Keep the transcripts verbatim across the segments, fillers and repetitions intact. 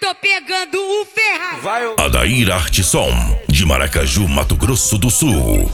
tô pegando o Ferrari. Vai, eu... Adair Artisson, de Maracaju, Mato Grosso do Sul.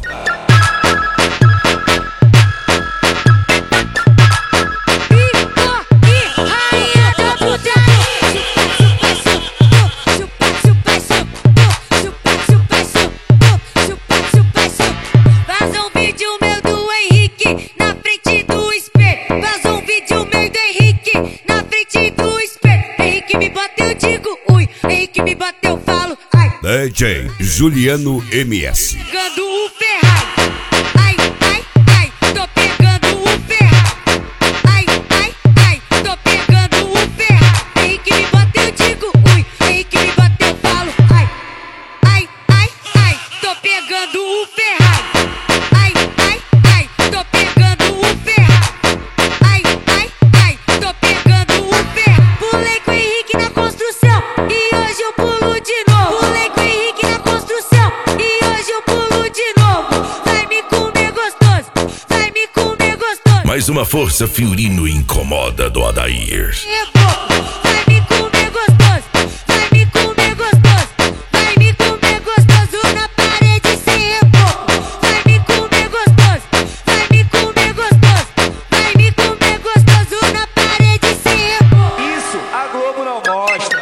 D J Juliano M S. Pegando o Ferrari. Ai, ai, ai, tô pegando o Ferrari. Ai, ai, ai, tô pegando o Ferrari. Henrique me bateu, eu digo ui. Henrique me bateu, eu falo ai. Ai, ai, ai, tô pegando o Ferrari. Ai, ai, ai, tô pegando o Ferrari. Ai, ai, ai, tô pegando o Ferrari. Pulei com o Henrique na construção e hoje eu pulo de novo. Pulei com o Henrique na construção e hoje eu pulo de novo. Vai me comer gostoso, vai me comer gostoso. Mais uma força fiorino incomoda do Adair. Vai me comer gostoso, vai me comer gostoso. Vai me comer gostoso na parede sem reboco. Vai me comer gostoso, vai me comer gostoso. Vai me comer gostoso na parede sem reboco. Isso a Globo não mostra.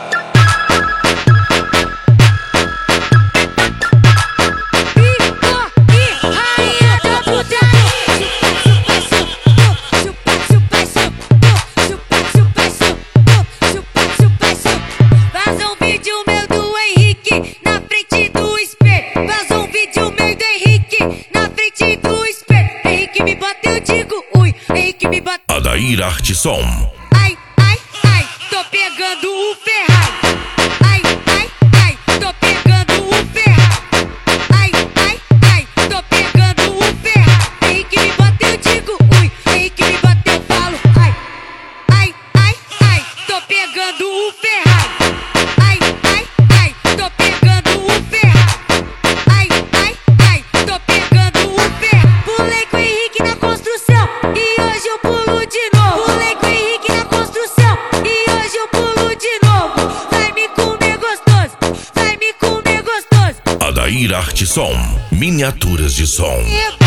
Adair Artisson. Ai, ai, ai, tô pegando o Ferrari. Ai, ai, ai, tô pegando o Ferrari. Ai, ai, ai, tô pegando o Ferrari. Henrique me bateu, eu digo ui. Henrique me bateu, eu falo ai. Ai, ai, ai, tô pegando o Ferrari. Ai, ai, ai, tô pegando o Ferrari. Ai, ai, ai, tô pegando o Ferrari. Pulei com o Henrique na construção e hoje eu pulo de novo. Pulei com o Henrique na construção e hoje eu pulo de novo. Vai me comer gostoso, vai me comer gostoso. Adair Artisson, miniaturas de som.